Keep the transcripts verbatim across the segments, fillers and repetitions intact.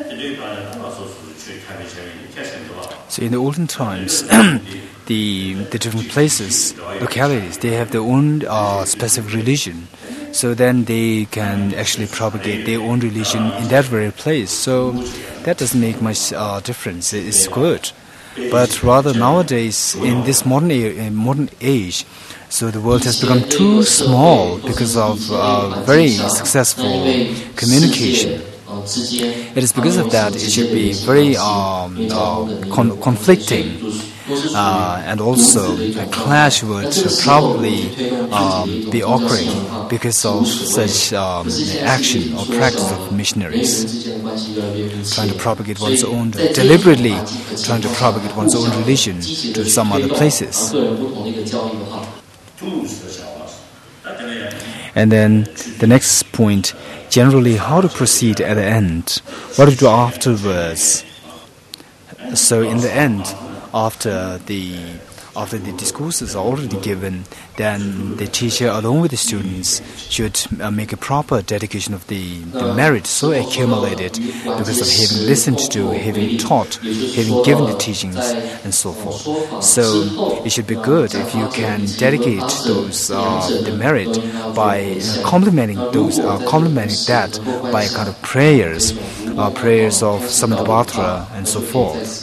So in the olden times, the the different places, localities, they have their own uh, specific religion. So then they can actually propagate their own religion in that very place. So that doesn't make much uh, difference. It's good. But rather nowadays, in this modern a- modern age, so the world has become too small because of uh, very successful communication. It is because of that it should be very um, uh, con- conflicting, uh, and also a clash would probably um, be occurring because of such um, action or practice of missionaries trying to propagate one's own, deliberately trying to propagate one's own religion to some other places. And then the next point, generally how to proceed at the end, what to do afterwards. So in the end, after the after the discourses are already given, then the teacher along with the students should uh, make a proper dedication of the, the merit so accumulated because of having listened to, having taught, having given the teachings and so forth. So it should be good if you can dedicate those uh, the merit by uh, complementing those uh, complementing that by kind of prayers, uh, prayers of Samantabhadra and so forth.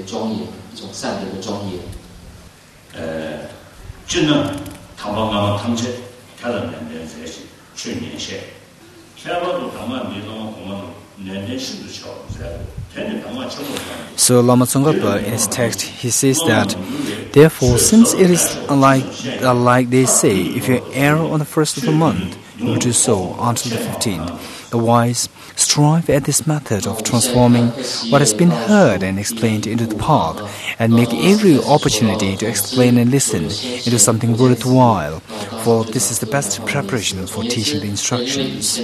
So Lama Tsongkhapa in his text he says that, therefore, since it is like uh, like they say, if you err on the first of the month, you will do so until the fifteenth. The wise strive at this method of transforming what has been heard and explained into the path, and make every opportunity to explain and listen into something worthwhile, for this is the best preparation for teaching the instructions.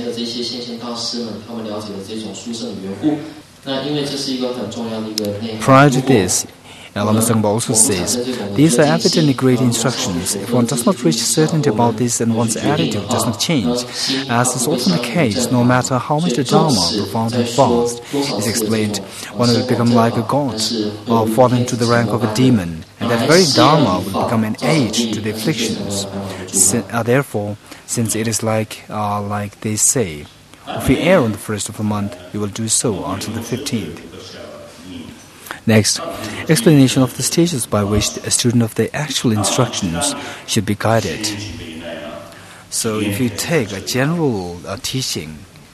Prior to this, Lama Tsongkhapa also says, these are evidently great instructions. If one does not reach certainty about this, then one's attitude does not change. As is often the case, no matter how much the Dharma, profound and vast, is explained, one will become like a god, or fall into the rank of a demon, and that very Dharma will become an aid to the afflictions. Sin, uh, therefore, since it is like, uh, like they say, if you err on the first of the month, you will do so until the fifteenth. Next, explanation of the stages by which a student of the actual instructions should be guided. So if you take a general uh, teaching,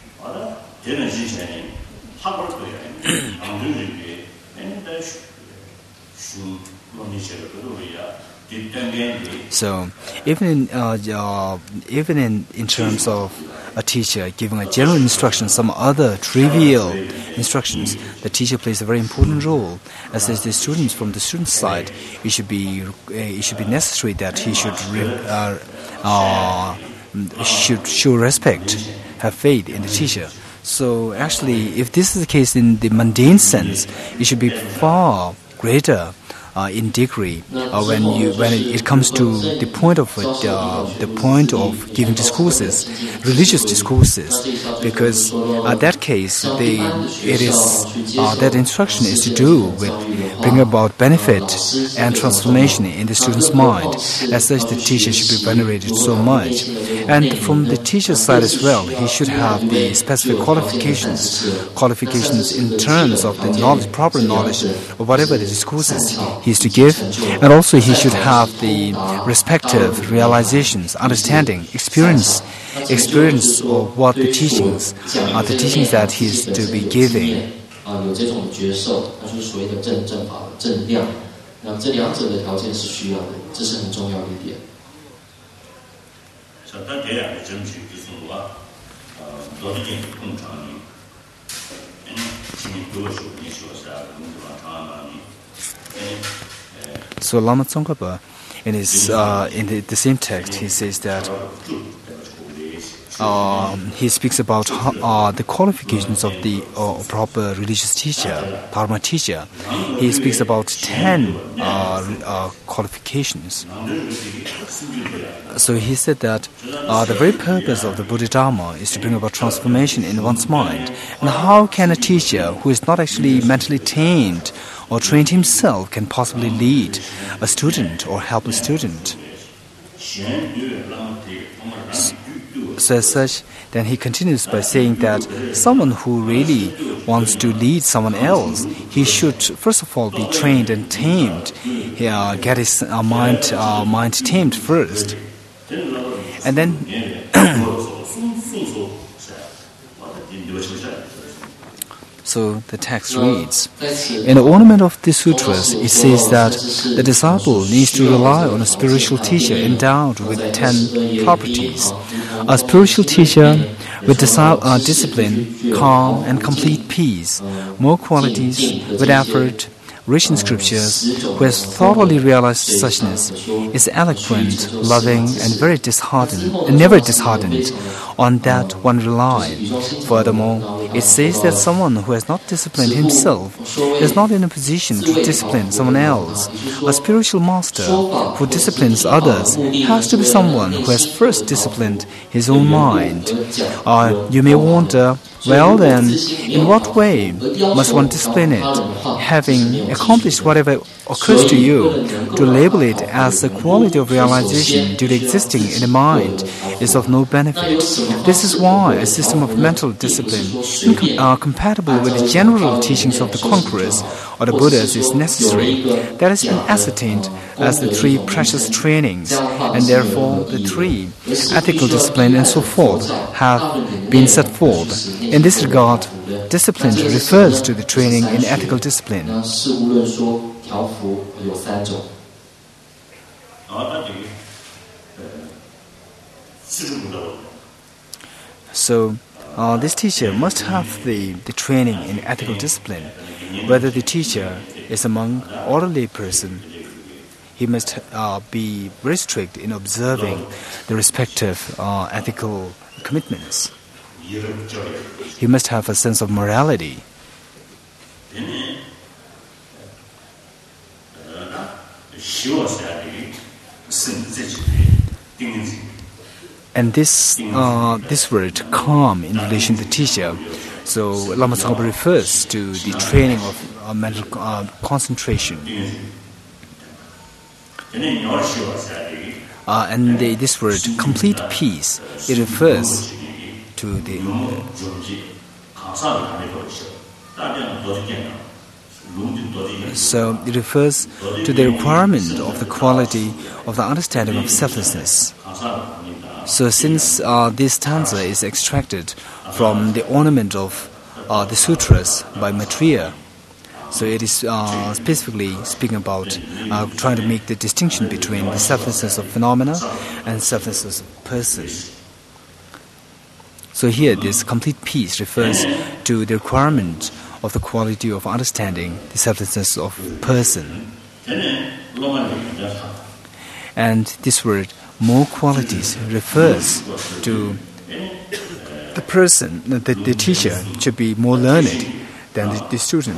so even in uh, uh, even in, in terms of a teacher giving a general instruction, some other trivial instructions, the teacher plays a very important role. As is the students, from the student's side, it should be uh, it should be necessary that he should uh, uh, should show respect, have faith in the teacher. So actually, if this is the case in the mundane sense, it should be far greater Uh, in degree uh, when you when it comes to the point of it, uh, the point of giving discourses, religious discourses, because uh, that case they it is uh, that instruction is to do with bring about benefit and transformation in the student's mind. As such, the teacher should be venerated so much, and from the teacher's side as well, he should have the specific qualifications, qualifications in terms of the knowledge, proper knowledge of whatever the discourses he is to give, and also he should have the respective realizations, understanding, experience, experience of what the teachings are, the teachings that he is to be giving. So Lama Tsongkhapa, in his uh, in the, the same text, he says that um, he speaks about uh, the qualifications of the uh, proper religious teacher, Dharma teacher. He speaks about ten uh, uh, qualifications. So he said that uh, the very purpose of the Bodhidharma is to bring about transformation in one's mind. And how can a teacher who is not actually mentally trained or trained himself can possibly lead a student or help a student? So as such, then he continues by saying that someone who really wants to lead someone else, he should first of all be trained and tamed, he, uh, get his uh, mind, uh, mind tamed first. And then so the text reads, in the ornament of the sutras, it says that the disciple needs to rely on a spiritual teacher endowed with ten properties. A spiritual teacher with dis- uh, discipline, calm, and complete peace, more qualities, with effort, rich in scriptures, who has thoroughly realized suchness, is eloquent, loving, and very disheartened, and never disheartened. On that one rely. Furthermore, it says that someone who has not disciplined himself is not in a position to discipline someone else. A spiritual master who disciplines others has to be someone who has first disciplined his own mind. Uh, you may wonder, well then, in what way must one discipline it? Having accomplished whatever occurs to you, to label it as the quality of realization due to existing in the mind is of no benefit. This is why a system of mental discipline incom- uh, compatible with the general teachings of the conquerors or the Buddhas is necessary. That has been ascertained as the three precious trainings, and therefore the three ethical discipline and so forth have been set forth. In this regard, discipline refers to the training in ethical discipline. So, uh, this teacher must have the, the training in ethical discipline. Whether the teacher is a monk or a lay person, he must uh, be very strict in observing the respective uh, ethical commitments. He must have a sense of morality. And this uh, this word calm in relation to the teacher, so Lama Tsongkhapa refers to the training of uh, mental uh, concentration. Uh, and the, this word complete peace, it refers to the uh, so it refers to the requirement of the quality of the understanding of selflessness. So since uh, this stanza is extracted from the ornament of uh, the sutras by Maitreya, so it is uh, specifically speaking about uh, trying to make the distinction between the selflessness of phenomena and selflessness of person. So here this complete peace refers to the requirement of the quality of understanding the selflessness of person. And this word, more qualities, refers to the person, the, the teacher should be more learned than the, the student.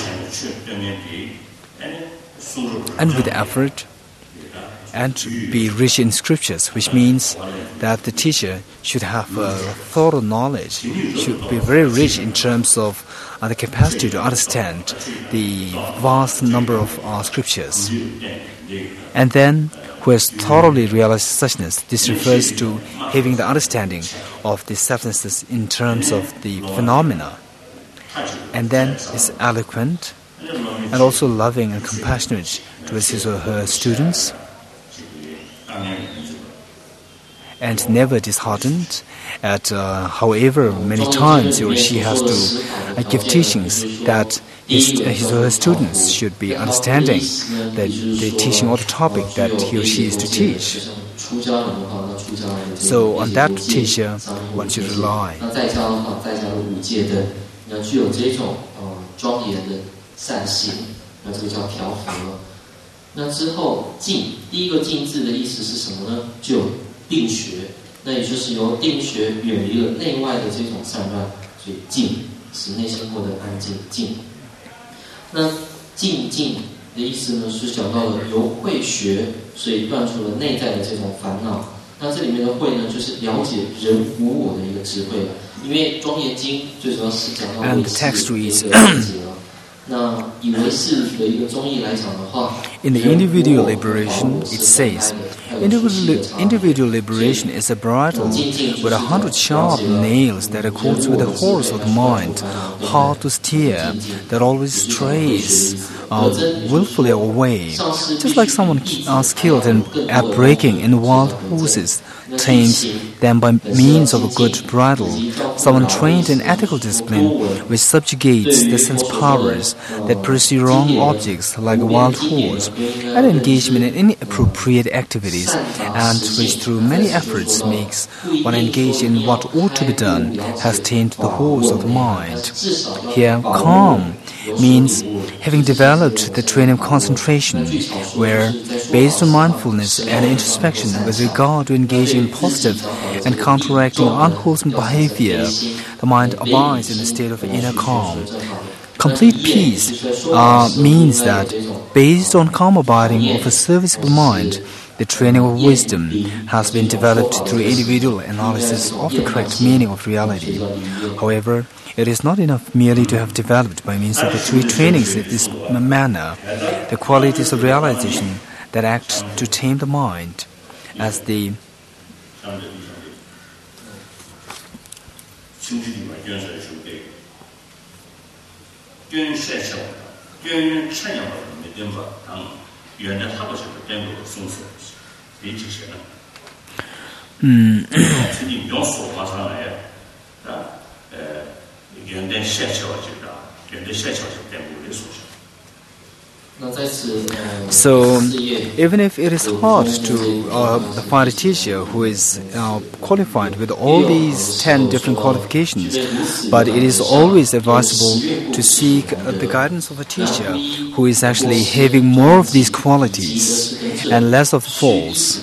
And with effort, and be rich in scriptures, which means that the teacher should have a thorough knowledge, should be very rich in terms of uh, the capacity to understand the vast number of uh, scriptures. And then, who has thoroughly realized suchness. This refers to having the understanding of the selflessness in terms of the phenomena. And then is eloquent and also loving and compassionate towards his or her students, and never disheartened at uh, however many times he or she has to uh, give teachings that his, uh, his or her students should be understanding the, the teaching or the topic that he or she is to teach. So on that teacher one should rely. 那也就是由定学远离了内外的这种散乱，所以静，使内心获得安静静。那静静的意思呢，是讲到了由慧学，所以断除了内在的这种烦恼。那这里面的慧呢，就是了解人无我的一个智慧了。因为《庄严经》最主要是讲到唯识的一个境界了。那以唯识的一个宗义来讲的话 ，In the individual liberation, it says, individual, individual liberation is a bridle with a hundred sharp nails that accords with the horse of the mind, hard to steer, that always strays uh, willfully away, just like someone uh, skilled in, at breaking in wild horses, tames them by means of a good bridle, someone trained in ethical discipline, which subjugates the sense powers that pursue wrong objects like a wild horse, and engagement in inappropriate activities, and which through many efforts makes one engage in what ought to be done, has tamed the horse of the mind. Here, calm means having developed the training of concentration, where, based on mindfulness and introspection with regard to engaging in positive and counteracting unwholesome behavior, the mind abides in a state of inner calm. Complete peace uh, means that, based on calm abiding of a serviceable mind, the training of wisdom has been developed through individual analysis of the correct meaning of reality. However, it is not enough merely to have developed by means of the three trainings in this manner the qualities of realization that act to tame the mind, as the mm. So, even if it is hard to uh, find a teacher who is uh, qualified with all these ten different qualifications, but it is always advisable to seek uh, the guidance of a teacher who is actually having more of these qualities and less of the faults.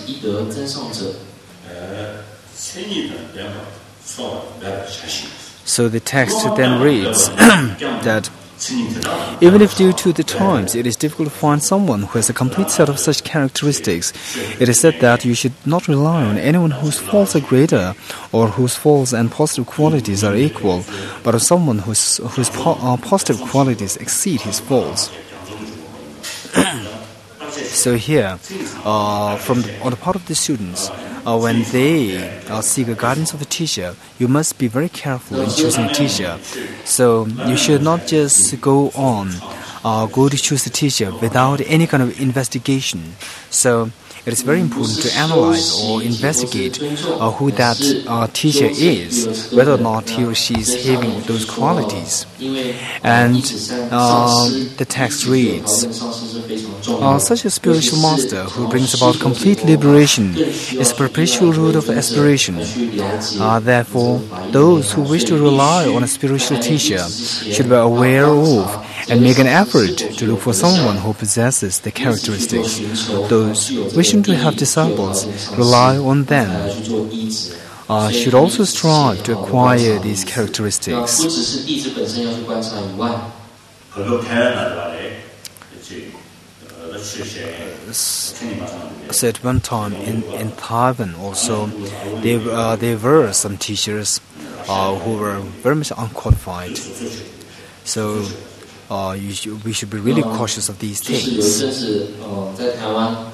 So the text then reads that even if due to the times it is difficult to find someone who has a complete set of such characteristics, it is said that you should not rely on anyone whose faults are greater or whose faults and positive qualities are equal, but on someone whose, whose po- uh, positive qualities exceed his faults. So here, uh, from the, on the part of the students, uh, when they uh, seek a guidance of a teacher, you must be very careful in choosing a teacher. So you should not just go on, uh, go to choose a teacher without any kind of investigation. So it is very important to analyze or investigate uh, who that uh, teacher is, whether or not he or she is having those qualities. And uh, the text reads, uh, such a spiritual master who brings about complete liberation is a perpetual root of aspiration. Uh, therefore, those who wish to rely on a spiritual teacher should be aware of and make an effort to look for someone who possesses the characteristics. Those wishing to have disciples rely on them uh, should also strive to acquire these characteristics. So at one time in, in Taiwan also, there, uh, there were some teachers uh, who were very much unqualified. So uh, you should, we should be really cautious of these things.